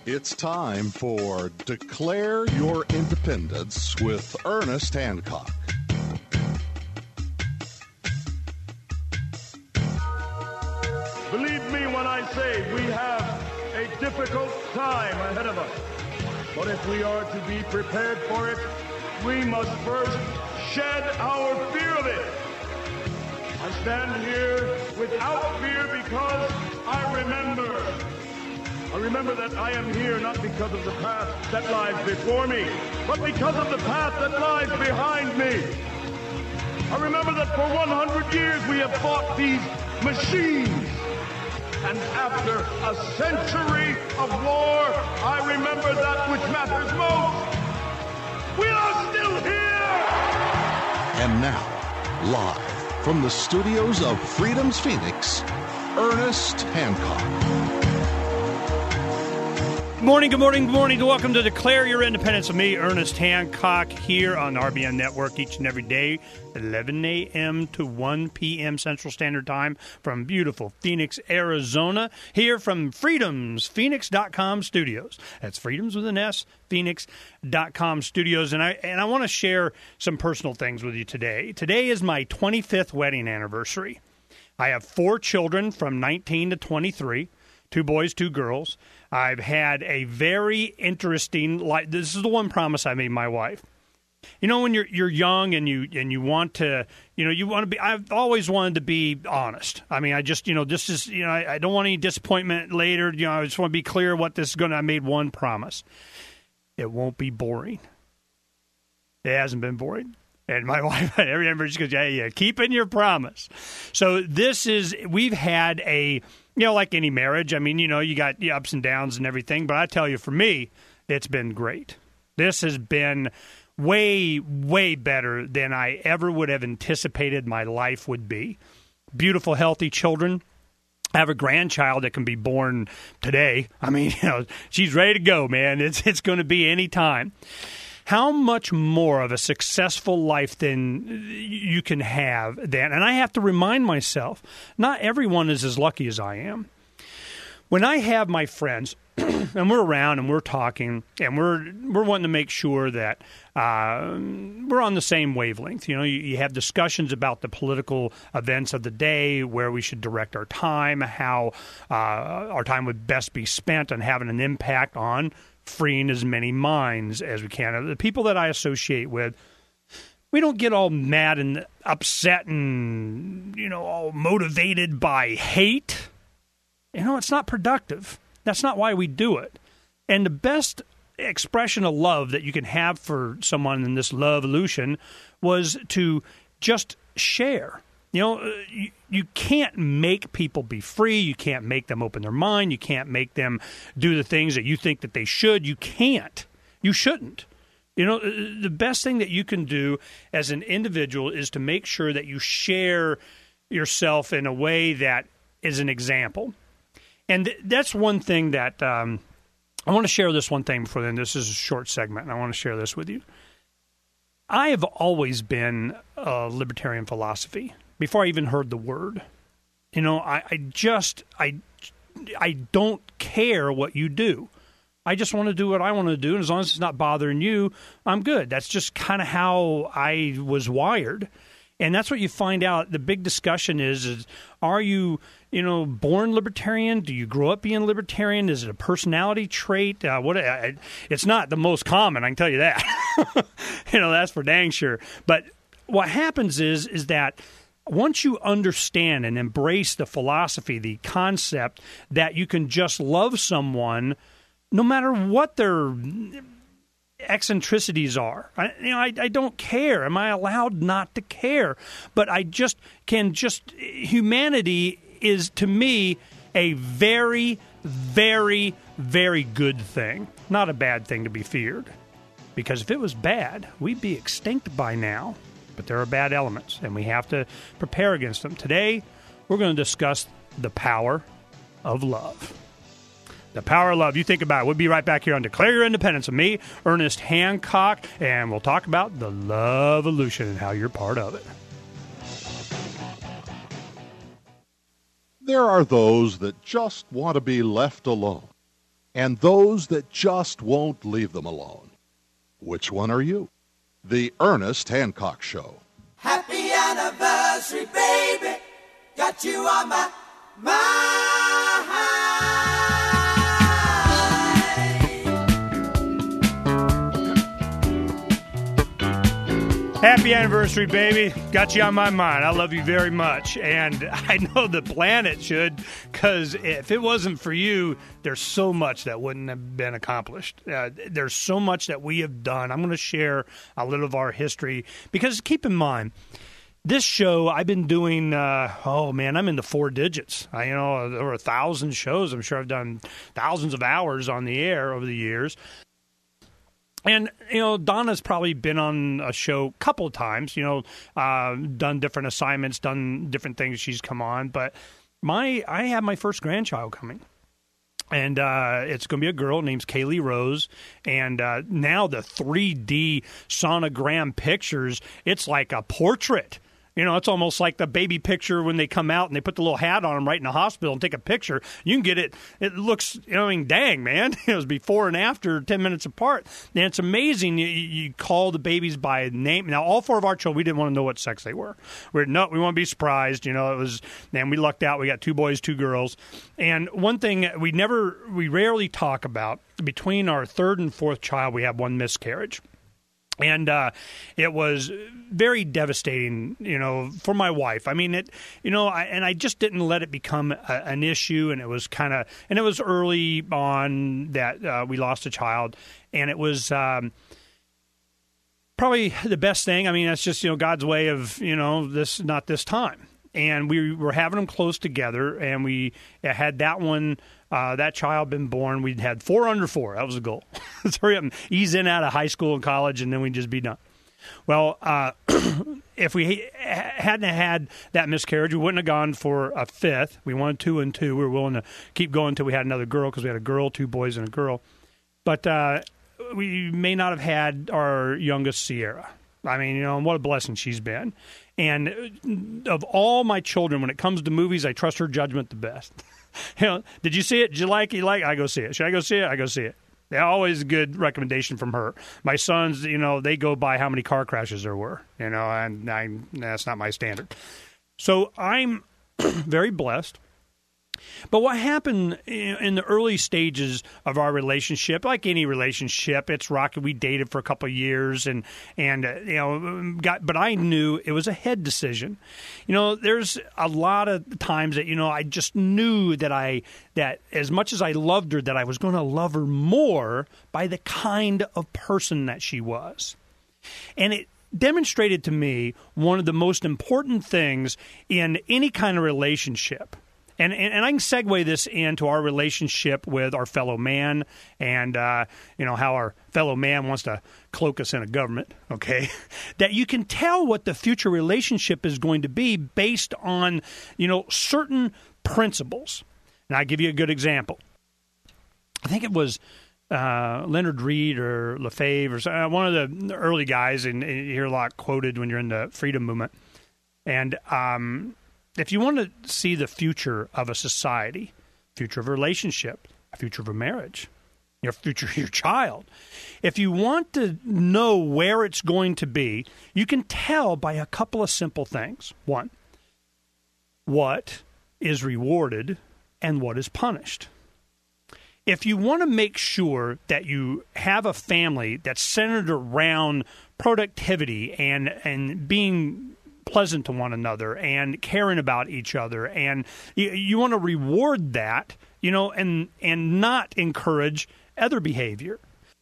It's time for Declare Your Independence with Ernest Hancock. Believe me when I say we have a difficult time ahead of us. But if we are to be prepared for it, we must first shed our fear of it. I stand here without fear because I remember that I am here not because of the path that lies before me, but because of the path that lies behind me. I remember that for 100 years we have fought these machines. And after a century of war, I remember that which matters most. We are still here! And now, live from the studios of Freedom's Phoenix, Ernest Hancock. Good morning. Welcome to Declare Your Independence with me, Ernest Hancock, here on the RBN Network each and every day, 11 a.m. to 1 p.m. Central Standard Time from beautiful Phoenix, Arizona, here from Freedom's Phoenix.com studios. That's Freedoms with an S, Phoenix.com studios. And I want to share some personal things with you today. Today is my 25th wedding anniversary. I have 4 children from 19 to 23, 2 boys, 2 girls. I've had a very interesting life. This is the one promise I made my wife. You know, when you're young and you want to, you want to be. I've always wanted to be honest. I mean, I just, this is, I don't want any disappointment later. I just want to be clear what this is going to. I made one promise. It won't be boring. It hasn't been boring. And my wife, I remember, she goes, yeah, keeping your promise. So we've had a, like any marriage, I mean, you got the ups and downs and everything. But I tell you, for me, it's been great. This has been way, way better than I ever would have anticipated my life would be. Beautiful, healthy children. I have a grandchild that can be born today. I mean, she's ready to go, man. It's going to be any time. How much more of a successful life than you can have then? And I have to remind myself, not everyone is as lucky as I am. When I have my friends, and we're around and we're talking, and we're wanting to make sure that we're on the same wavelength. You have discussions about the political events of the day, where we should direct our time, how our time would best be spent on having an impact on freeing as many minds as we can. The people that I associate with, we don't get all mad and upset and, all motivated by hate. It's not productive. That's not why we do it. And the best expression of love that you can have for someone in this love evolution was to just share. You can't make people be free. You can't make them open their mind. You can't make them do the things that you think that they should. You can't. You shouldn't. The best thing that you can do as an individual is to make sure that you share yourself in a way that is an example. And that's one thing that I want to share this one thing before then. This is a short segment, and I want to share this with you. I have always been a libertarian philosophy. Before I even heard the word, I don't care what you do. I just want to do what I want to do, and as long as it's not bothering you, I'm good. That's just kind of how I was wired, and that's what you find out. The big discussion is are you, born libertarian? Do you grow up being libertarian? Is it a personality trait? It's not the most common, I can tell you that. That's for dang sure. But what happens is that once you understand and embrace the philosophy, the concept that you can just love someone no matter what their eccentricities are. I don't care. Am I allowed not to care? But humanity is, to me, a very, very, very good thing. Not a bad thing to be feared. Because if it was bad, we'd be extinct by now. But there are bad elements, and we have to prepare against them. Today, we're going to discuss the power of love. The power of love. You think about it. We'll be right back here on Declare Your Independence with me, Ernest Hancock, and we'll talk about the love evolution and how you're part of it. There are those that just want to be left alone. and those that just won't leave them alone. Which one are you? The Ernest Hancock Show. Happy anniversary, baby. Got you on my mind. Happy anniversary, baby. Got you on my mind. I love you very much. And I know the planet should, because if it wasn't for you, there's so much that wouldn't have been accomplished. There's so much that we have done. I'm going to share a little of our history, because keep in mind, this show I've been doing, I'm in the 4 digits. Over 1,000 shows. I'm sure I've done thousands of hours on the air over the years. And, Donna's probably been on a show a couple of times, done different assignments, done different things she's come on. But I have my first grandchild coming. And it's going to be a girl named Kaylee Rose. And now the 3D sonogram pictures, it's like a portrait. It's almost like the baby picture when they come out and they put the little hat on them right in the hospital and take a picture. You can get it. It looks, dang, man. It was before and after, 10 minutes apart. And it's amazing. You call the babies by name. Now, all 4 of our children, we didn't want to know what sex they were. We want to be surprised. It was, and we lucked out. We got 2 boys, 2 girls. And one thing we rarely talk about, between our 3rd and 4th child, we have 1 miscarriage. And it was very devastating, for my wife. I mean, I just didn't let it become an issue. And it was and it was early on that we lost a child. And it was probably the best thing. I mean, that's just, God's way of, not this time. And we were having them close together, and we had that one. That child been born. We'd had 4 under 4. That was the goal. Let's hurry up and ease in out of high school and college, and then we'd just be done. Well, if we hadn't had that miscarriage, we wouldn't have gone for a 5th. We wanted 2 and 2. We were willing to keep going until we had another girl, because we had a girl, 2 boys, and a girl. But we may not have had our youngest, Sierra. I mean, what a blessing she's been. And of all my children, when it comes to movies, I trust her judgment the best. Did you see it? Did you like it? You like it? I go see it. Should I go see it? I go see it. Always a good recommendation from her. My sons, they go by how many car crashes there were, and that's not my standard. So I'm very blessed. But what happened in the early stages of our relationship, like any relationship, it's rocky. We dated for a couple of years, but I knew it was a head decision. There's a lot of times that I just knew that as much as I loved her, that I was going to love her more by the kind of person that she was, and it demonstrated to me one of the most important things in any kind of relationship. And I can segue this into our relationship with our fellow man, and how our fellow man wants to cloak us in a government, okay? That you can tell what the future relationship is going to be based on, certain principles. And I'll give you a good example. I think it was Leonard Reed or Lefebvre or one of the early guys, and you hear a lot quoted when you're in the freedom movement. And if you want to see the future of a society, future of a relationship, a future of a marriage, your future of your child, if you want to know where it's going to be, you can tell by a couple of simple things. 1, what is rewarded and what is punished. If you want to make sure that you have a family that's centered around productivity and being pleasant to one another and caring about each other, and you want to reward that, and not encourage other behavior.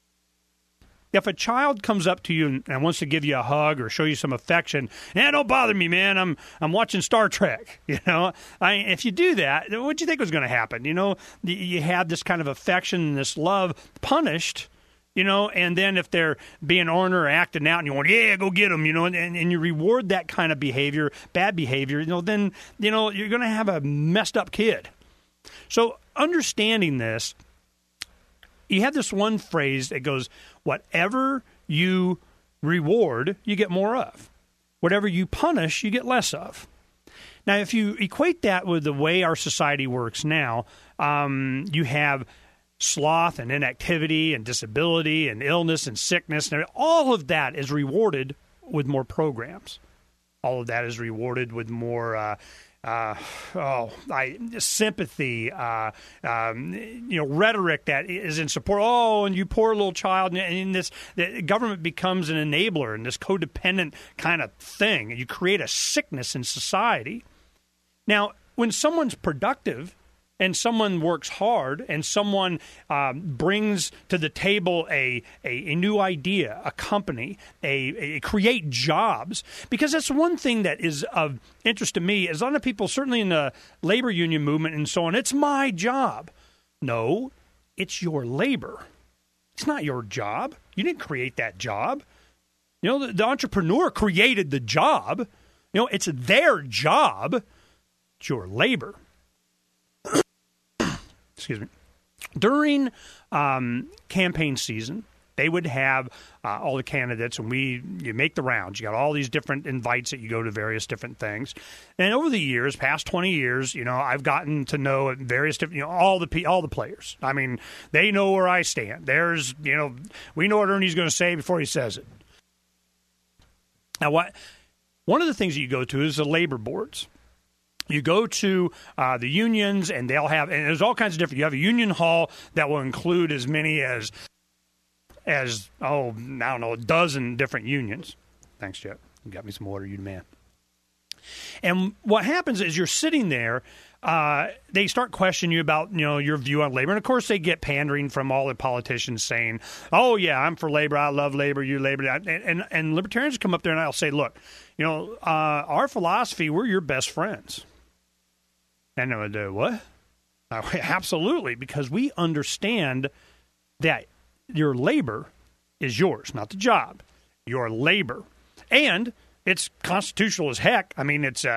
If a child comes up to you and wants to give you a hug or show you some affection, don't bother me, man. I'm watching Star Trek. If you do that, what do you think was going to happen? You have this kind of affection and this love punished. And then if they're being ornery or acting out and you want, go get them, and you reward that kind of behavior, bad behavior, then, you're going to have a messed up kid. So understanding this, you have this one phrase that goes, whatever you reward, you get more of. Whatever you punish, you get less of. Now, if you equate that with the way our society works now, you have sloth and inactivity and disability and illness and sickness, and all of that is rewarded with more programs. All of that is rewarded with more sympathy, rhetoric that is in support. Oh, and you poor little child. And the government becomes an enabler in this codependent kind of thing. You create a sickness in society. Now, when someone's productive and someone works hard and someone brings to the table a new idea, a company, create jobs, because that's one thing that is of interest to me is a lot of people, certainly in the labor union movement and so on, it's my job. No, it's your labor. It's not your job. You didn't create that job. The entrepreneur created the job. It's their job. It's your labor. Excuse me. During campaign season, they would have all the candidates, and you make the rounds. You got all these different invites that you go to various different things. And over the years, past 20 years, I've gotten to know various different, all the players. I mean, they know where I stand. There's, we know what Ernie's going to say before he says it. Now, one of the things that you go to is the labor boards. You go to the unions, and they'll have, and there's all kinds of different. You have a union hall that will include as many as I don't know, a dozen different unions. Thanks, Jeff. You got me some water, you the man. And what happens is you're sitting there. They start questioning you about your view on labor, and of course they get pandering from all the politicians saying, "Oh yeah, I'm for labor. I love labor. You labor." And libertarians come up there, and I'll say, "Look, our philosophy, we're your best friends." And they would do, what? Absolutely, because we understand that your labor is yours, not the job. Your labor, and it's constitutional as heck. I mean, it's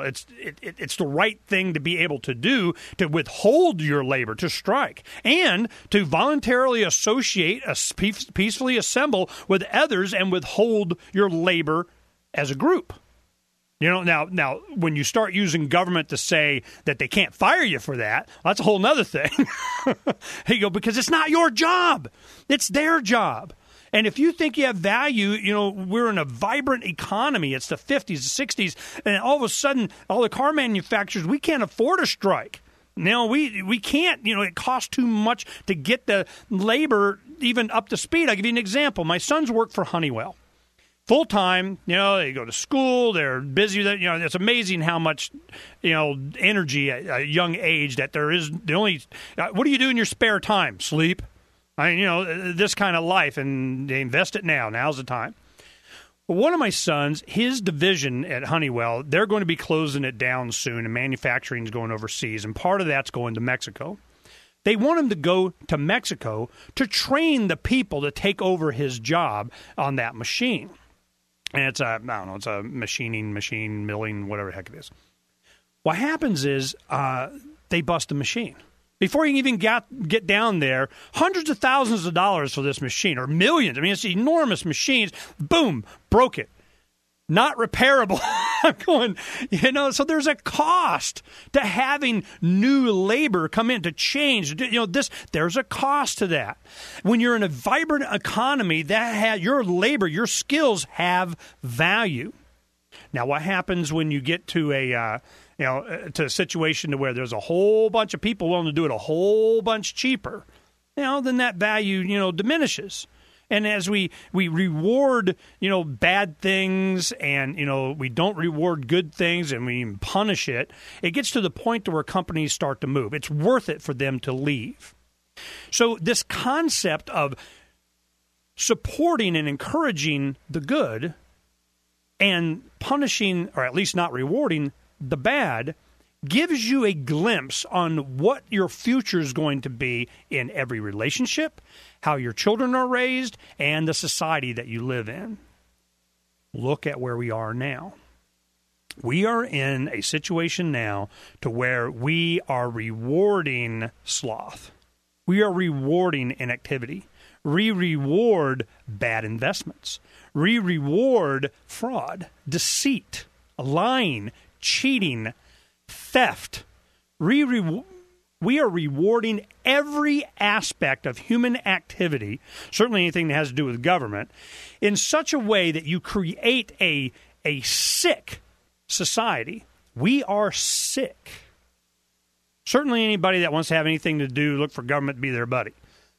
it's the right thing to be able to do, to withhold your labor, to strike, and to voluntarily associate, peacefully assemble with others, and withhold your labor as a group. Now, when you start using government to say that they can't fire you for that, that's a whole nother thing. You go, because it's not your job. It's their job. And if you think you have value, we're in a vibrant economy. It's the 50s, the 60s, and all of a sudden, all the car manufacturers, we can't afford a strike. We can't. It costs too much to get the labor even up to speed. I'll give you an example. My sons work for Honeywell. Full-time, they go to school, they're busy. It's amazing how much, energy at a young age that there is. What do you do in your spare time? Sleep. This kind of life, and they invest it now. Now's the time. Well, one of my sons, his division at Honeywell, they're going to be closing it down soon, and manufacturing is going overseas, and part of that's going to Mexico. They want him to go to Mexico to train the people to take over his job on that machine. And it's a machine, milling, whatever the heck it is. What happens is they bust the machine. Before you even get down there, hundreds of thousands of dollars for this machine, or millions. I mean, it's enormous machines. Boom, broke it. Not repairable. I'm going, so there's a cost to having new labor come in to change. There's a cost to that. When you're in a vibrant economy, your labor, your skills have value. Now, what happens when you get to to a situation to where there's a whole bunch of people willing to do it a whole bunch cheaper? Then that value, diminishes. And as we reward, bad things, and, we don't reward good things, and we punish it, it gets to the point to where companies start to move. It's worth it for them to leave. So this concept of supporting and encouraging the good and punishing, or at least not rewarding, the bad gives you a glimpse on what your future is going to be in every relationship, how your children are raised, and the society that you live in. Look at where we are now. We are in a situation now to where we are rewarding sloth. We are rewarding inactivity. We reward bad investments. We reward fraud, deceit, lying, cheating, theft. We are rewarding every aspect of human activity, certainly anything that has to do with government, in such a way that you create a sick society. We are sick. Certainly anybody that wants to have anything to do, look for government to be their buddy.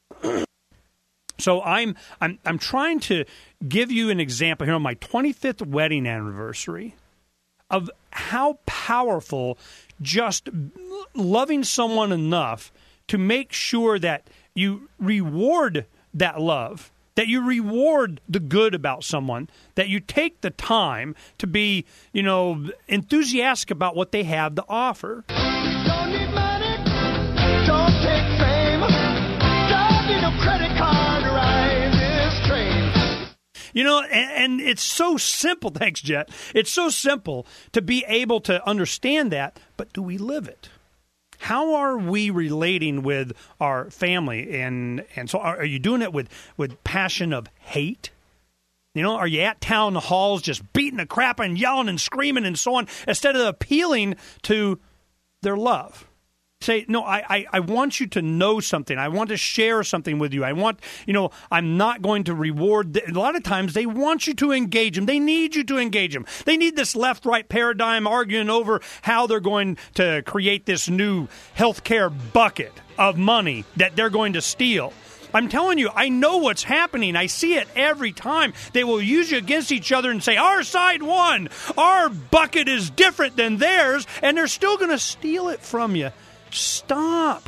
So I'm trying to give you an example here on my 25th wedding anniversary of how powerful just loving someone enough to make sure that you reward that love, that you reward the good about someone, that you take the time to be, enthusiastic about what they have to offer. Don't need money, don't take fame, don't need no credit card to ride this train. And it's so simple. Thanks, Jet. It's so simple to be able to understand that, but do we live it? How are we relating with our family? And so are you doing it with passion of hate? Are you at town halls just beating the crap and yelling and screaming and so on instead of appealing to their love? Say, no, I want you to know something. I want to share something with you. I want, I'm not going to reward. A lot of times they want you to engage them. They need you to engage them. They need this left-right paradigm arguing over how they're going to create this new healthcare bucket of money that they're going to steal. I'm telling you, I know what's happening. I see it every time. They will use you against each other and say, our side won. Our bucket is different than theirs, and they're still going to steal it from you. Stop.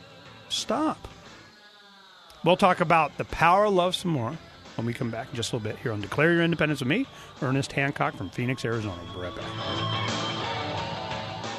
We'll talk about the power of love some more when we come back in just a little bit here on Declare Your Independence with me, Ernest Hancock from Phoenix, Arizona. We'll be right back.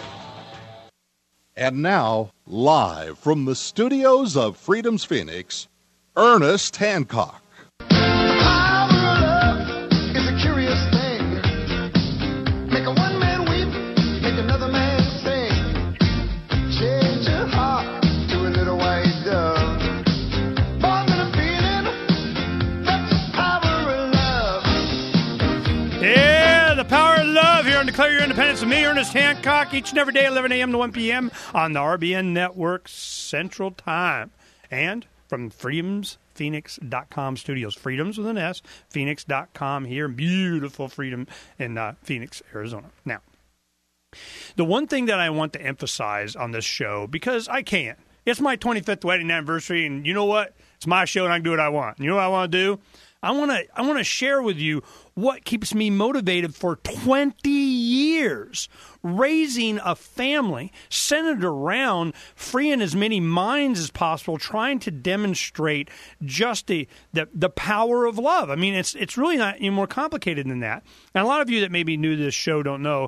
And now, live from the studios of Freedom's Phoenix, Ernest Hancock. Power of love is a curious thing. Make a one man weep, make another man sing. Change your heart to a little white dove. More than a feeling, that's the power of love. Yeah, the power of love here on Declare Your Independence with me, Ernest Hancock, each and every day, 11 a.m. to 1 p.m. on the RBN Network Central Time. And from freedomsphoenix.com studios. Freedoms with an S, phoenix.com here in beautiful Freedom in Phoenix, Arizona. Now, the one thing that I want to emphasize on this show, because I can, it's my 25th wedding anniversary, and you know what? It's my show, and I can do what I want. You know what I want to do? I want to share with you what keeps me motivated for 20 years, raising a family centered around freeing as many minds as possible, trying to demonstrate just the power of love. I mean, it's really not any more complicated than that. And a lot of you that maybe new to this show don't know,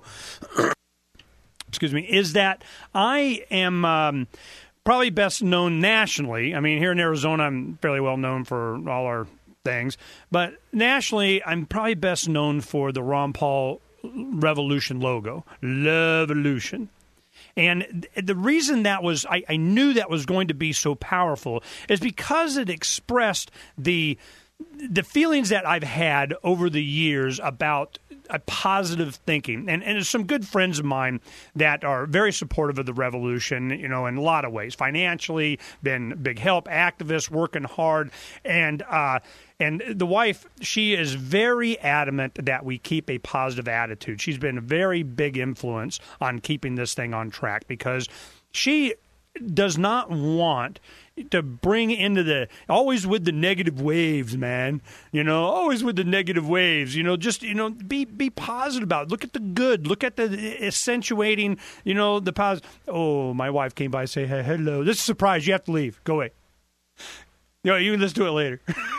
excuse me, is that I am probably best known nationally. I mean, here in Arizona, I'm fairly well known for all our things, but nationally, I'm probably best known for the Ron Paul Revolution logo, Lovolution. And the reason that was, I knew that was going to be so powerful is because it expressed the feelings that I've had over the years about a positive thinking. And there's some good friends of mine that are very supportive of the revolution, in a lot of ways. Financially, been big help, activists, working hard. And the wife, she is very adamant that we keep a positive attitude. She's been a very big influence on keeping this thing on track because she does not want to bring into always with the negative waves, man. Always with the negative waves. Just be positive about it. Look at the good. Look at the accentuating. The positive. Oh, my wife came by, say hey, hello. This is a surprise. You have to leave. Go away. You can listen to it later.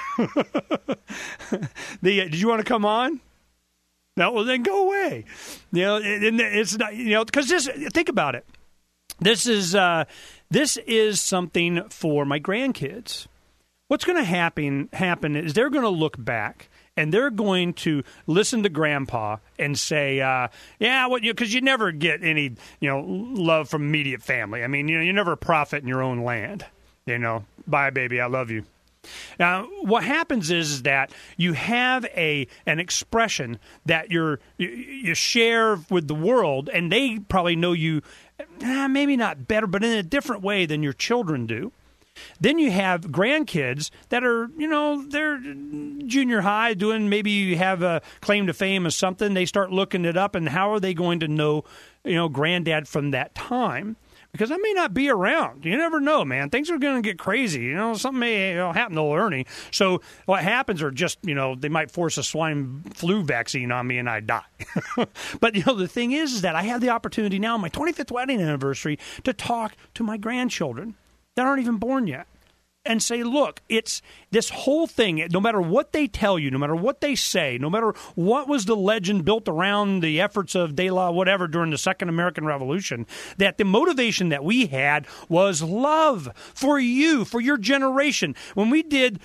Did you want to come on? No, well then go away. It's not. Because think about it. This is something for my grandkids. What's going to happen is they're going to look back and they're going to listen to Grandpa and say, because you never get any, love from immediate family. I mean, you never profit in your own land. Bye, baby, I love you. Now, what happens is that you have an expression that you share with the world, and they probably know you maybe not better, but in a different way than your children do. Then you have grandkids that are, they're junior high doing, maybe you have a claim to fame or something. They start looking it up, and how are they going to know, granddad from that time? Because I may not be around. You never know, man. Things are going to get crazy. Something may happen to Ernie. So what happens are just, they might force a swine flu vaccine on me and I die. But, the thing is that I have the opportunity now on my 25th wedding anniversary to talk to my grandchildren that aren't even born yet and say, look, it's this whole thing, no matter what they tell you, no matter what they say, no matter what was the legend built around the efforts of De La whatever during the Second American Revolution, that the motivation that we had was love for you, for your generation. When we did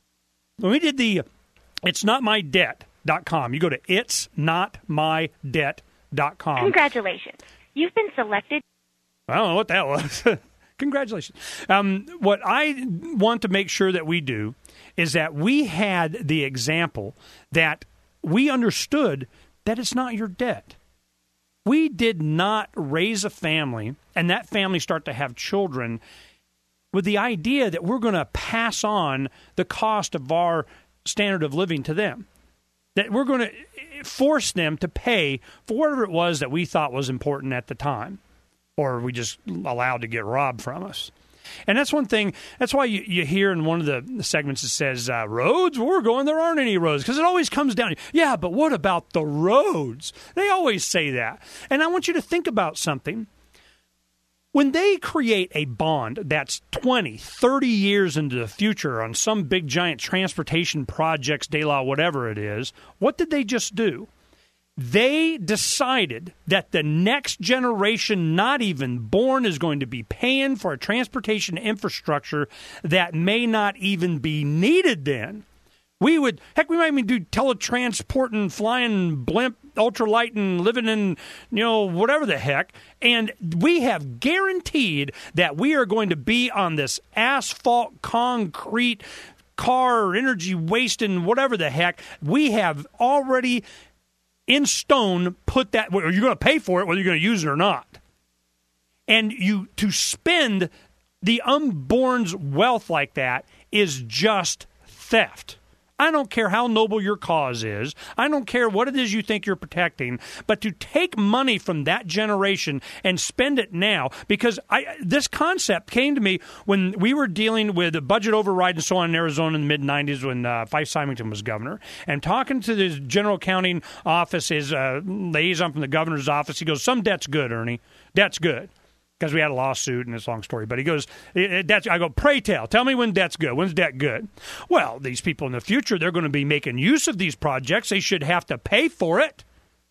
the itsnotmydebt.com, you go to itsnotmydebt.com. Congratulations. You've been selected. I don't know what that was. Congratulations. What I want to make sure that we do is that we had the example that we understood that it's not your debt. We did not raise a family and that family start to have children with the idea that we're going to pass on the cost of our standard of living to them. That we're going to force them to pay for whatever it was that we thought was important at the time. Or we just allowed to get robbed from us. And that's one thing. That's why you hear in one of the segments it says, roads, we're going, there aren't any roads. Because it always comes down, yeah, but what about the roads? They always say that. And I want you to think about something. When they create a bond that's 20, 30 years into the future on some big giant transportation projects, de la whatever it is, what did they just do? They decided that the next generation, not even born, is going to be paying for a transportation infrastructure that may not even be needed then. We might even do teletransporting, flying blimp, ultralight, and living in, whatever the heck. And we have guaranteed that we are going to be on this asphalt, concrete, car, energy wasting, whatever the heck. We have already in stone put that, or you're going to pay for it whether you're going to use it or not. And to spend the unborn's wealth like that is just theft. I don't care how noble your cause is. I don't care what it is you think you're protecting. But to take money from that generation and spend it now, because this concept came to me when we were dealing with a budget override and so on in Arizona in the mid-'90s when Fife Symington was governor. And talking to the general accounting office, his liaison from the governor's office, he goes, some debt's good, Ernie. Debt's good. Because we had a lawsuit and it's a long story. But he goes, I go, pray tell me when debt's good. When's debt good? Well, these people in the future, they're going to be making use of these projects. They should have to pay for it.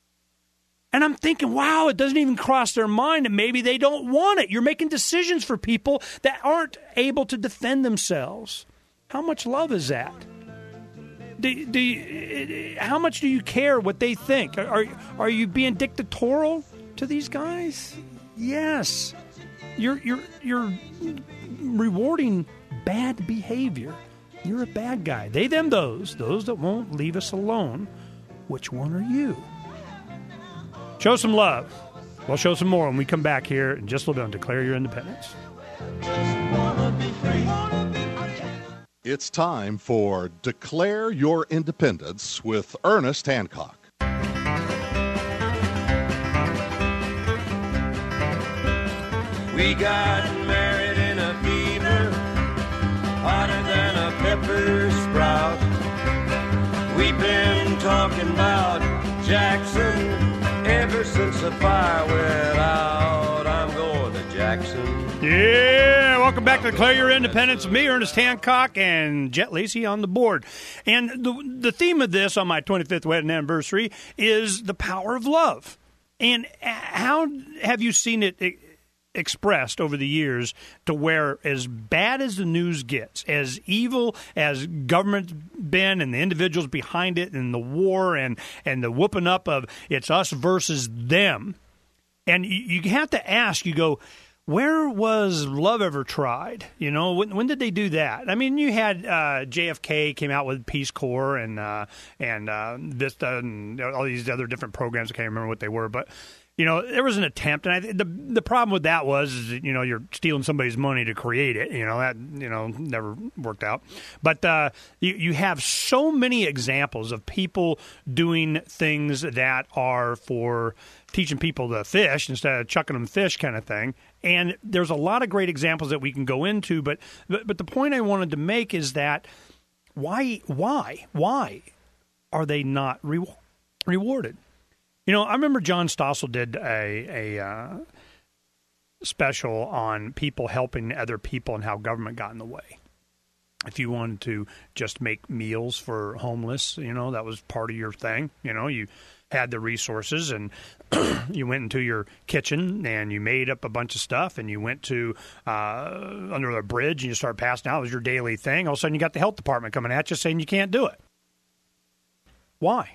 And I'm thinking, wow, it doesn't even cross their mind that maybe they don't want it. You're making decisions for people that aren't able to defend themselves. How much love is that? How much do you care what they think? Are you being dictatorial to these guys? Yes, you're rewarding bad behavior. You're a bad guy. They, them, those that won't leave us alone. Which one are you? Show some love. We'll show some more when we come back here in just a little bit on Declare Your Independence. It's time for Declare Your Independence with Ernest Hancock. We got married in a fever, hotter than a pepper sprout. We've been talking about Jackson ever since the fire went out. I'm going to Jackson. Yeah, welcome back to Declare Your Independence. Me, Ernest Hancock, and Jet Lacey on the board. And the theme of this on my 25th wedding anniversary is the power of love. And how have you seen it expressed over the years to where, as bad as the news gets, as evil as government's been and the individuals behind it and the war and the whooping up of it's us versus them, and you have to ask, you go, where was love ever tried? When did they do that? I mean, you had JFK came out with Peace Corps and Vista and all these other different programs. I can't remember what they were, but there was an attempt, and the problem with that was, you're stealing somebody's money to create it. That never worked out. But you have so many examples of people doing things that are for teaching people to fish instead of chucking them fish kind of thing. And there's a lot of great examples that we can go into. But the point I wanted to make is that why are they not rewarded? I remember John Stossel did a special on people helping other people and how government got in the way. If you wanted to just make meals for homeless, that was part of your thing. You had the resources and you went into your kitchen and you made up a bunch of stuff and you went to under a bridge and you started passing out. It was your daily thing. All of a sudden you got the health department coming at you saying you can't do it. Why?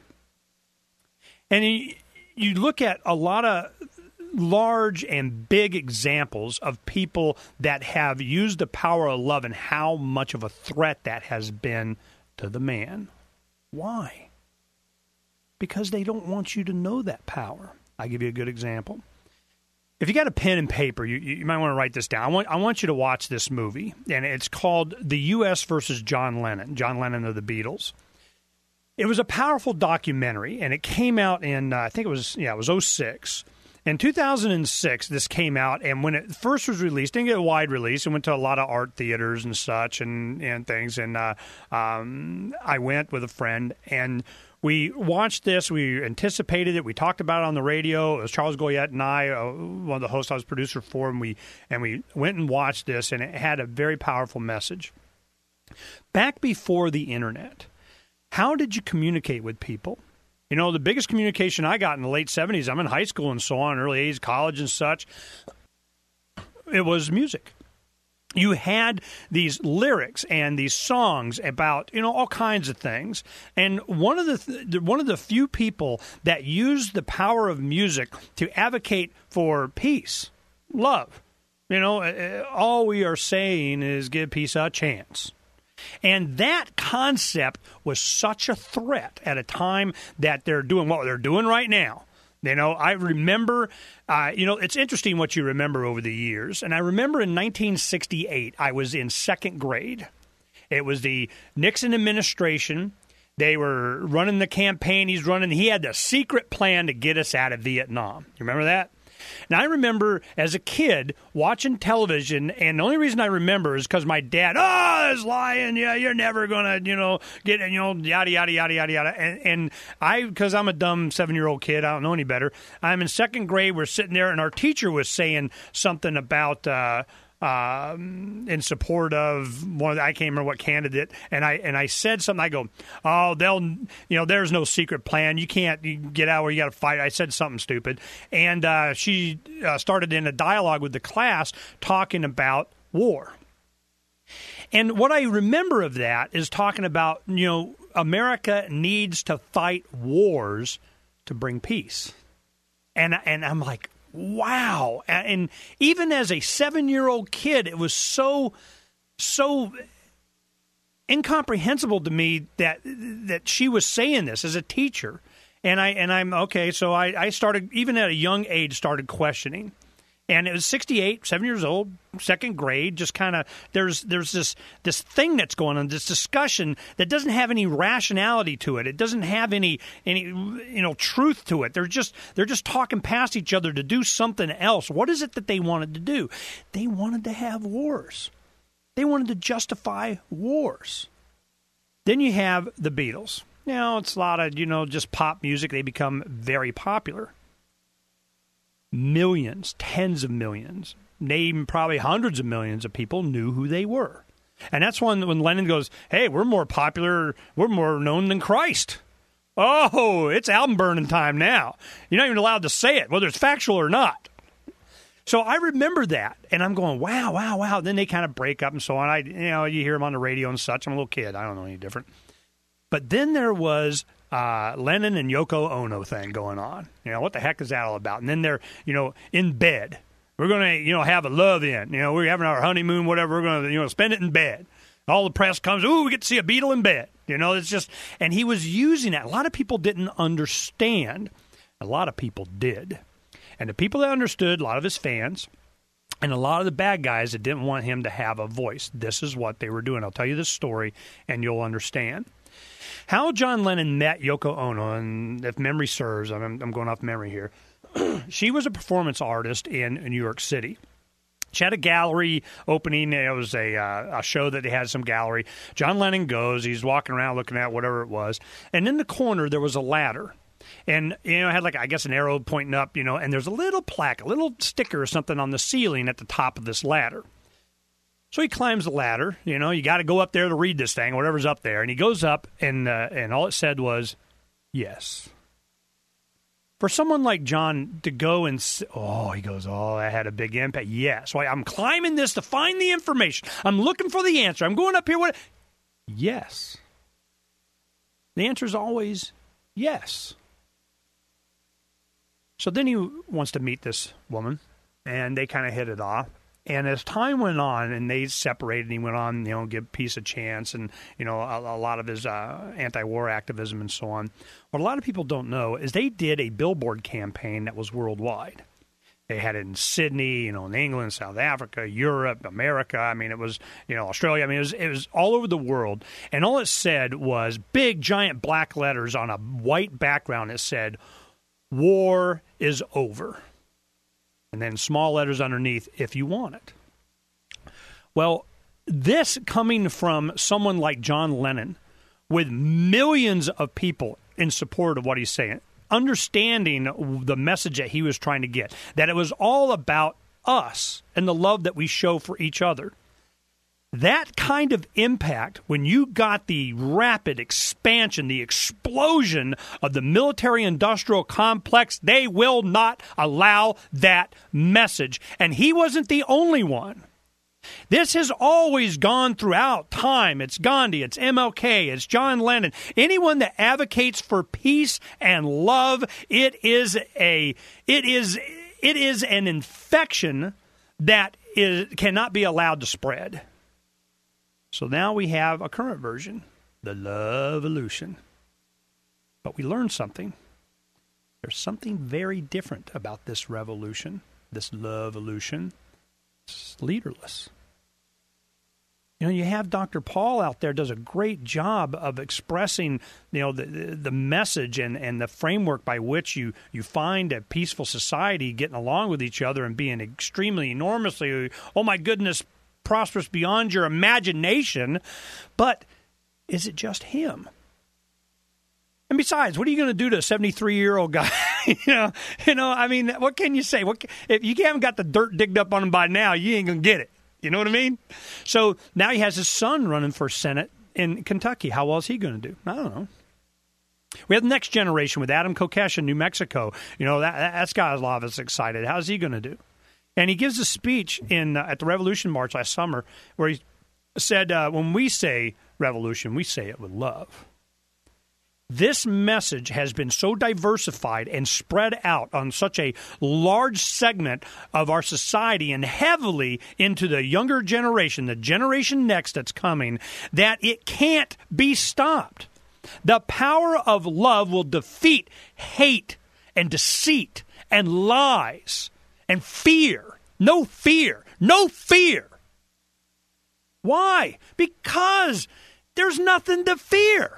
And you look at a lot of large and big examples of people that have used the power of love and how much of a threat that has been to the man. Why? Because they don't want you to know that power. I'll give you a good example. If you got a pen and paper, you might want to write this down. I want you to watch this movie, and it's called The U.S. versus John Lennon of the Beatles. It was a powerful documentary, and it came out in, I think it was 2006. In 2006, this came out, and when it first was released, didn't get a wide release. It went to a lot of art theaters and such and things, and I went with a friend, and we watched this. We anticipated it. We talked about it on the radio. It was Charles Goyette and I, one of the hosts I was producer for, and we went and watched this, and it had a very powerful message. Back before the internet, how did you communicate with people? The biggest communication I got in the late 70s, I'm in high school and so on, early 80s, college and such, it was music. You had these lyrics and these songs about, all kinds of things. And one of the few people that used the power of music to advocate for peace, love. All we are saying is give peace a chance. And that concept was such a threat at a time that they're doing what they're doing right now. I remember, it's interesting what you remember over the years. And I remember in 1968, I was in second grade. It was the Nixon administration. They were running the campaign he had the secret plan to get us out of Vietnam. You remember that? And I remember as a kid watching television, and the only reason I remember is because my dad, is lying. Yeah, you're never going to, get, yada, yada, yada, yada, yada. And because I'm a dumb 7-year-old kid, I don't know any better. I'm in second grade. We're sitting there, and our teacher was saying something about in support of one of I can't remember what candidate, and I said something. I go, there's no secret plan. You can't get out where you got to fight. I said something stupid, and she started in a dialogue with the class talking about war. And what I remember of that is talking about, America needs to fight wars to bring peace, and I'm like, wow. And even as a 7-year-old kid, it was so incomprehensible to me that she was saying this as a teacher. And I'm okay. So I started, even at a young age, started questioning. And it was 68, 7 years old, second grade, just kind of, there's this thing that's going on, this discussion that doesn't have any rationality to it. It doesn't have any truth to it. They're just talking past each other to do something else. What is it that they wanted to do? They wanted to have wars. They wanted to justify wars. Then you have the Beatles. It's a lot of, just pop music. They become very popular. Millions, tens of millions, name probably hundreds of millions of people knew who they were. And that's when Lennon goes, hey, we're more popular, we're more known than Christ. Oh, it's album burning time now. You're not even allowed to say it, whether it's factual or not. So I remember that, and I'm going, wow. Then they kind of break up and so on. You hear them on the radio and such. I'm a little kid. I don't know any different. But then there was Lennon and Yoko Ono thing going on. What the heck is that all about? And then they're, in bed. We're going to, have a love-in. We're having our honeymoon, whatever. We're going to, spend it in bed. All the press comes, ooh, we get to see a Beatle in bed. It's just, and he was using that. A lot of people didn't understand. A lot of people did. And the people that understood, a lot of his fans, and a lot of the bad guys that didn't want him to have a voice, this is what they were doing. I'll tell you this story, and you'll understand. How John Lennon met Yoko Ono, and if memory serves, I'm going off memory here, she was a performance artist in New York City. She had a gallery opening. It was a show that they had some gallery. John Lennon goes. He's walking around looking at whatever it was. And in the corner, there was a ladder. And, it had like, I guess, an arrow pointing up, and there's a little plaque, a little sticker or something on the ceiling at the top of this ladder. So he climbs the ladder. You got to go up there to read this thing, whatever's up there. And he goes up, and all it said was, yes. For someone like John to go and that had a big impact. Yes. So I'm climbing this to find the information. I'm looking for the answer. I'm going up here. Yes. The answer is always yes. So then he wants to meet this woman, and they kind of hit it off. And as time went on and they separated, he went on, give peace a chance and, a lot of his anti-war activism and so on. What a lot of people don't know is they did a billboard campaign that was worldwide. They had it in Sydney, in England, South Africa, Europe, America. I mean, it was, Australia. I mean, it was all over the world. And all it said was big, giant black letters on a white background. It said, "War is over." And then small letters underneath, "if you want it." Well, this coming from someone like John Lennon, with millions of people in support of what he's saying, understanding the message that he was trying to get, that it was all about us and the love that we show for each other. That kind of impact, when you got the rapid expansion, the explosion of the military-industrial complex, they will not allow that message. And he wasn't the only one. This has always gone throughout time. It's Gandhi, it's MLK, it's John Lennon. Anyone that advocates for peace and love, it is an infection that cannot be allowed to spread. So now we have a current version, the Love-olution. But we learned something. There's something very different about this revolution, this Love-olution. It's leaderless. You have Dr. Paul out there does a great job of expressing, the message and the framework by which you find a peaceful society getting along with each other and being extremely, enormously, oh my goodness, prosperous beyond your imagination. But is it just him? And besides, what are you going to do to a 73-year-old guy? I mean, what can you say? If you haven't got the dirt digged up on him by now, you ain't going to get it. You know what I mean? So now he has his son running for Senate in Kentucky. How well is he going to do? I don't know. We have the next generation with Adam Kokesh in New Mexico. That's got a lot of us excited. How's he going to do? And he gives a speech at the Revolution March last summer where he said, when we say revolution, we say it with love. This message has been so diversified and spread out on such a large segment of our society and heavily into the younger generation, the generation next that's coming, that it can't be stopped. The power of love will defeat hate and deceit and lies and fear. No fear. No fear. Why? Because there's nothing to fear.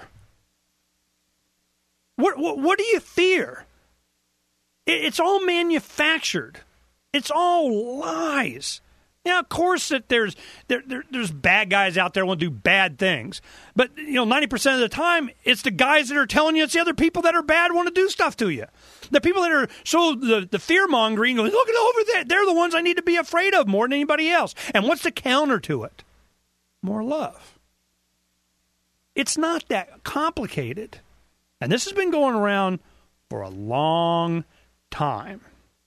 What do you fear? It's all manufactured. It's all lies. Now, of course, that there's bad guys out there who want to do bad things, but 90% of the time, it's the guys that are telling you it's the other people that are bad want to do stuff to you. The people that are the fear mongering, going, look over there, they're the ones I need to be afraid of more than anybody else. And what's the counter to it? More love. It's not that complicated. And this has been going around for a long time.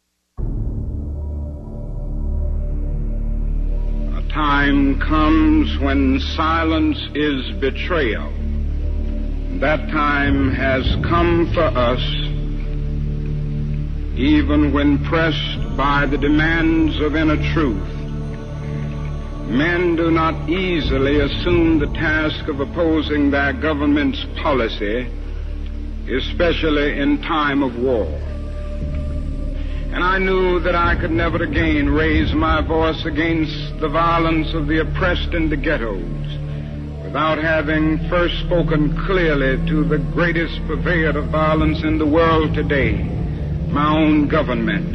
A time comes when silence is betrayal. That time has come for us, even when pressed by the demands of inner truth. Men do not easily assume the task of opposing their government's policy, especially in time of war. And I knew that I could never again raise my voice against the violence of the oppressed in the ghettos without having first spoken clearly to the greatest purveyor of violence in the world today, my own government.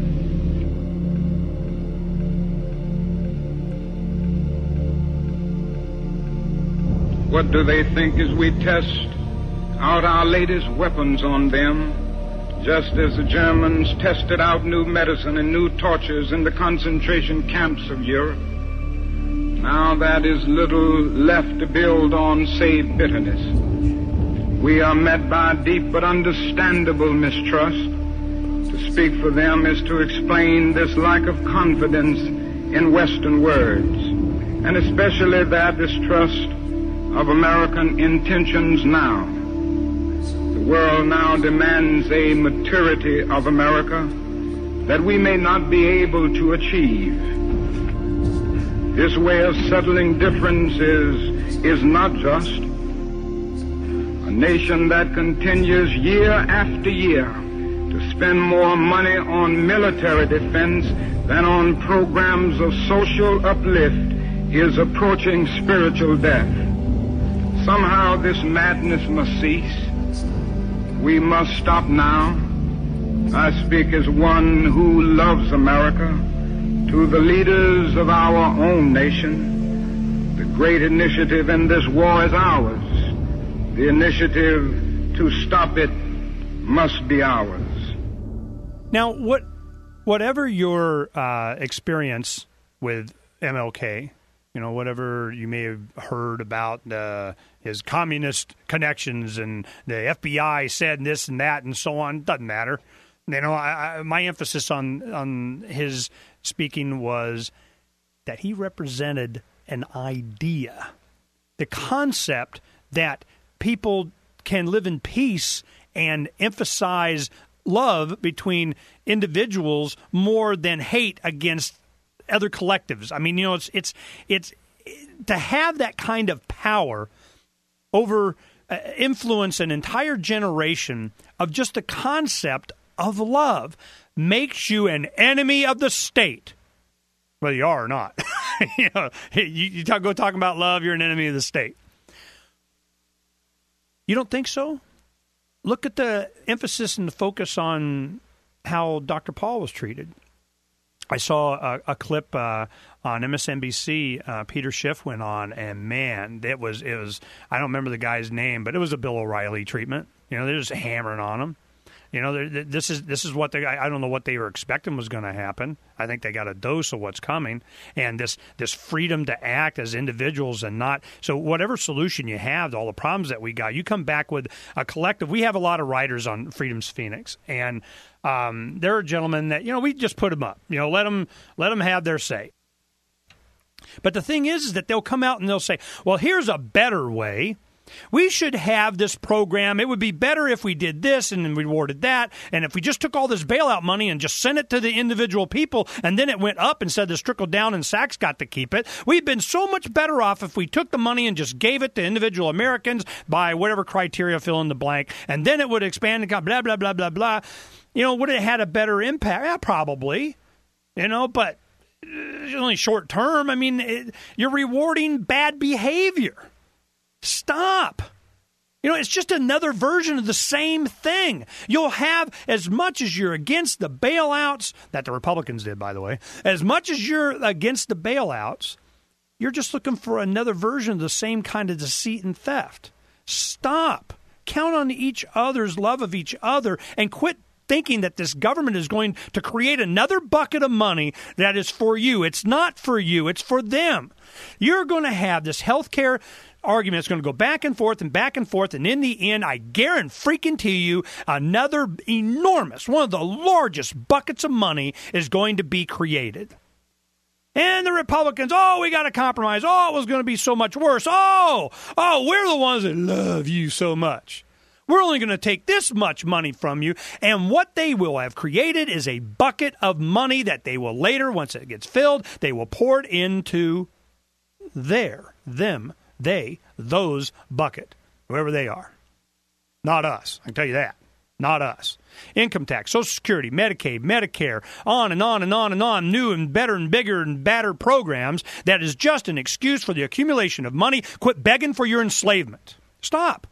What do they think as we test out our latest weapons on them, just as the Germans tested out new medicine and new tortures in the concentration camps of Europe? Now that is little left to build on save bitterness. We are met by deep but understandable mistrust. To speak for them is to explain this lack of confidence in Western words, and especially that distrust of American intentions now. The world now demands a maturity of America that we may not be able to achieve. This way of settling differences is not just. A nation that continues year after year to spend more money on military defense than on programs of social uplift is approaching spiritual death. Somehow this madness must cease. We must stop now. I speak as one who loves America. To the leaders of our own nation, the great initiative in this war is ours. The initiative to stop it must be ours. Now, whatever your experience with MLK, whatever you may have heard about his communist connections and the FBI said this and that and so on, doesn't matter. My emphasis on his speaking was that he represented an idea, the concept that people can live in peace and emphasize love between individuals more than hate against other collectives. I mean, it's to have that kind of power over influence an entire generation of just the concept of love makes you an enemy of the state, whether you are or not. You go talking about love, you're an enemy of the state. You don't think so? Look at the emphasis and the focus on how Dr. Paul was treated. I saw a clip on MSNBC. Peter Schiff went on, and man, it was. I don't remember the guy's name, but it was a Bill O'Reilly treatment. They're just hammering on him. This is what I don't know what they were expecting was going to happen. I think they got a dose of what's coming, and this freedom to act as individuals and not. So whatever solution you have to all the problems that we got, you come back with a collective. We have a lot of writers on Freedom's Phoenix, and there are gentlemen that we just put them up. Let them have their say. But the thing is that they'll come out and they'll say, well, here's a better way. We should have this program. It would be better if we did this and then rewarded that. And if we just took all this bailout money and just sent it to the individual people and then it went up instead of this trickled down and Sachs got to keep it. We've been so much better off if we took the money and just gave it to individual Americans by whatever criteria, fill in the blank. And then it would expand and go blah, blah, blah, blah, blah. Would it have had a better impact? Yeah, probably. But it's only short term. I mean, you're rewarding bad behavior. Stop. It's just another version of the same thing. You'll have, as much as you're against the bailouts, that the Republicans did, by the way, as much as you're against the bailouts, you're just looking for another version of the same kind of deceit and theft. Stop. Count on each other's love of each other and quit thinking that this government is going to create another bucket of money that is for you. It's not for you. It's for them. You're going to have this health care argument. It's going to go back and forth, and in the end, I guarantee you, another enormous, one of the largest buckets of money is going to be created. And the Republicans, we got to compromise. It was going to be so much worse. We're the ones that love you so much. We're only going to take this much money from you, and what they will have created is a bucket of money that they will later, once it gets filled, they will pour it into those bucket, whoever they are. Not us, I can tell you that. not us. Income tax, Social Security, Medicaid, Medicare, on and on and on and on, new and better and bigger and badder programs that is just an excuse for the accumulation of money. Quit begging for your enslavement. Stop.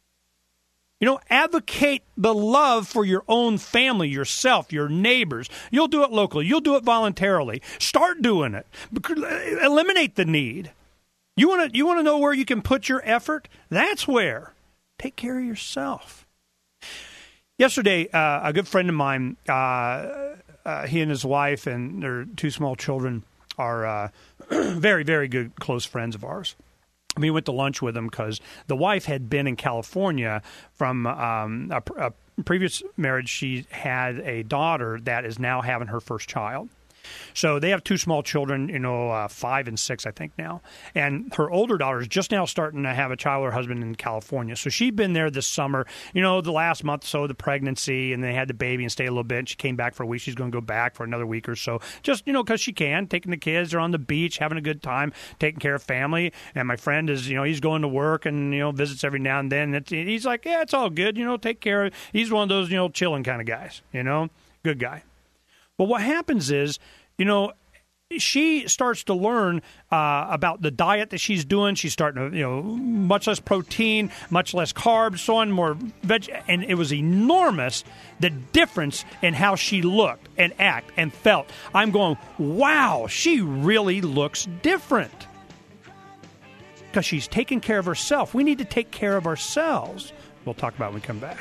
Advocate the love for your own family, yourself, your neighbors. You'll do it locally. You'll do it voluntarily. Start doing it. Eliminate the need. You want to know where you can put your effort? That's where. Take care of yourself. Yesterday, a good friend of mine, he and his wife and their 2 small children are very, very good close friends of ours. We went to lunch with them because the wife had been in California from a previous marriage. She had a daughter that is now having her first child. So they have 2 small children, 5 and 6, I think now. And her older daughter is just now starting to have a child with her husband in California. So she'd been there this summer, the last month or so, the pregnancy, and they had the baby and stayed a little bit. And she came back for a week. She's going to go back for another week or so. Just, because she can, taking the kids. They're on the beach, having a good time, taking care of family. And my friend is, he's going to work and, visits every now and then. He's like, yeah, it's all good, take care of. He's one of those, chilling kind of guys, good guy. But what happens is, she starts to learn about the diet that she's doing. She's starting to, much less protein, much less carbs, so on, more veg. And it was enormous, the difference in how she looked and acted and felt. I'm going, wow, she really looks different. Because she's taking care of herself. We need to take care of ourselves. We'll talk about it when we come back.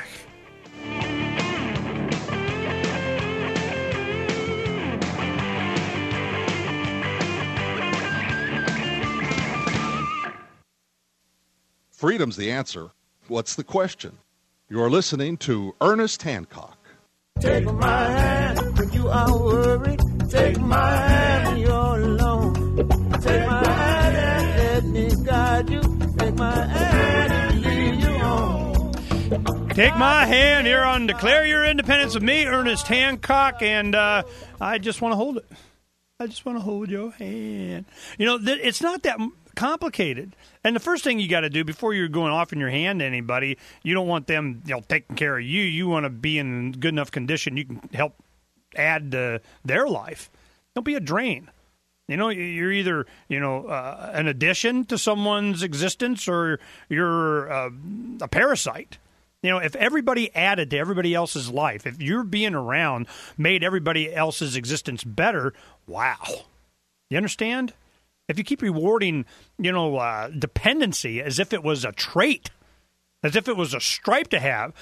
Freedom's the answer. What's the question? You're listening to Ernest Hancock. Take my hand when you are worried. Take my hand when you're alone. Take my hand and let me guide you. Take my hand and lead you on. Take my hand here on Declare Your Independence with me, Ernest Hancock, and I just want to hold it. I just want to hold your hand. It's not that complicated. And the first thing you got to do before you're going off in your hand to anybody, you don't want them taking care of you. You want to be in good enough condition you can help add to their life. Don't be a drain. You're either an addition to someone's existence or you're a parasite. If everybody added to everybody else's life, if you're being around made everybody else's existence better, wow. You understand? If you keep rewarding, dependency as if it was a trait, as if it was a stripe to have,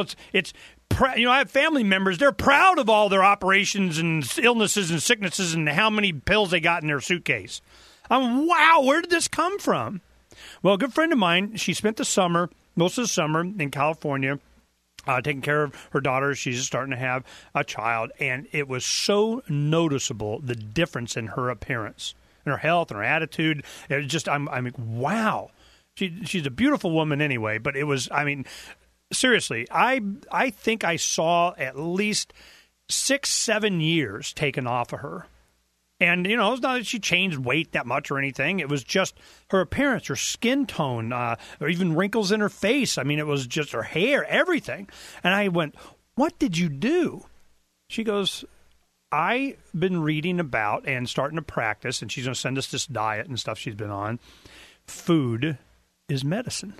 I have family members, they're proud of all their operations and illnesses and sicknesses and how many pills they got in their suitcase. Wow, where did this come from? Well, a good friend of mine, she spent most of the summer in California, taking care of her daughter. She's starting to have a child, and it was so noticeable, the difference in her appearance. And her health and her attitude. It was just, I'm like, wow. She's a beautiful woman anyway, but it was, seriously, I think I saw at least 6-7 years taken off of her. And, it's not that she changed weight that much or anything. It was just her appearance, her skin tone, or even wrinkles in her face. It was just her hair, everything. And I went, what did you do? She goes, I've been reading about and starting to practice, and she's going to send us this diet and stuff she's been on. Food is medicine.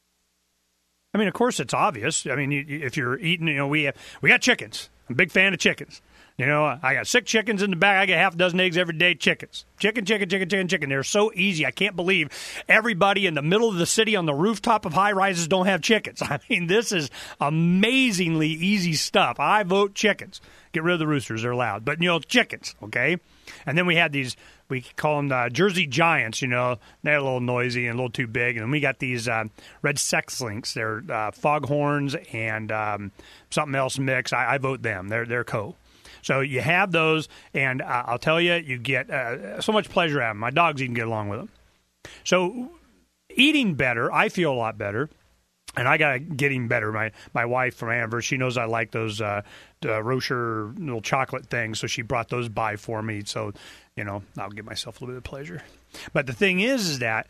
Of course, it's obvious. If you're eating, we got chickens. I'm a big fan of chickens. I got 6 chickens in the back. I get half a dozen eggs every day. Chickens. Chicken. They're so easy. I can't believe everybody in the middle of the city on the rooftop of high-rises don't have chickens. This is amazingly easy stuff. I vote chickens. Get rid of the roosters. They're loud. But, chickens, okay? And then we had these, we call them Jersey Giants, they're a little noisy and a little too big. And then we got these red sex links. They're foghorns and something else mixed. I vote them. They're co. So you have those, and I'll tell you, you get so much pleasure out of them. My dogs even get along with them. So eating better, I feel a lot better, and I got to get even better. My wife from Amber, she knows I like those Rocher little chocolate things, so she brought those by for me. So, I'll give myself a little bit of pleasure. But the thing is that,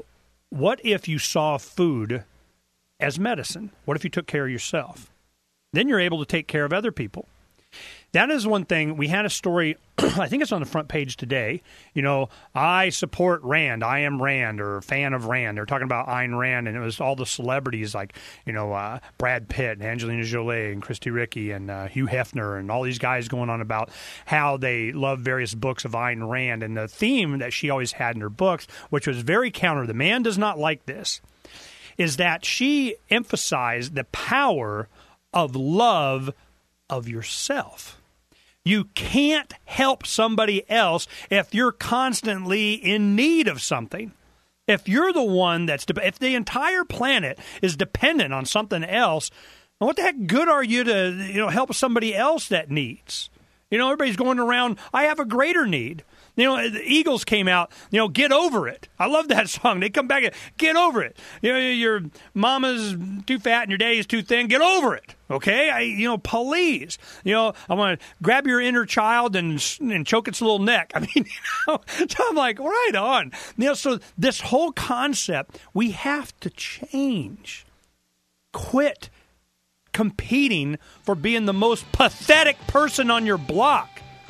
what if you saw food as medicine? What if you took care of yourself? then you're able to take care of other people. That is one thing. We had a story, I think it's on the front page today. You know, I support Rand. I am Rand, or fan of Rand. They're talking about Ayn Rand, and it was all the celebrities like, you know, Brad Pitt and Angelina Jolie and Christy Ricci and Hugh Hefner and all these guys going on about how they love various books of Ayn Rand. And the theme that she always had in her books, which was very counter, the man does not like this, is that she emphasized the power of love of yourself. You can't help somebody else if you're constantly in need of something. If you're the one if the entire planet is dependent on something else, what the heck good are you to, you know, help somebody else that needs? You know, everybody's going around, I have a greater need. You know, the Eagles came out, you know, Get Over It. I love that song. They come back and Get Over It. You know, your mama's too fat and your daddy's too thin. Get over it. Okay? Please. You know, I want to grab your inner child and choke its little neck. I mean, you know, so I'm like, right on. You know, so this whole concept, we have to change. Quit competing for being the most pathetic person on your block.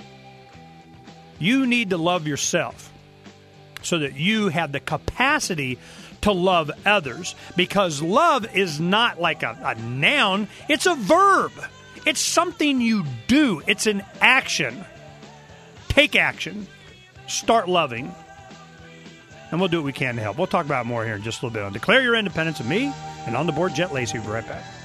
You need to love yourself so that you have the capacity to love others, because love is not like a noun. It's a verb. It's something you do. It's an action. Take action. Start loving. And we'll do what we can to help. We'll talk about more here in just a little bit on Declare Your Independence of me and On the Board, Jet Lacey. We'll be right back.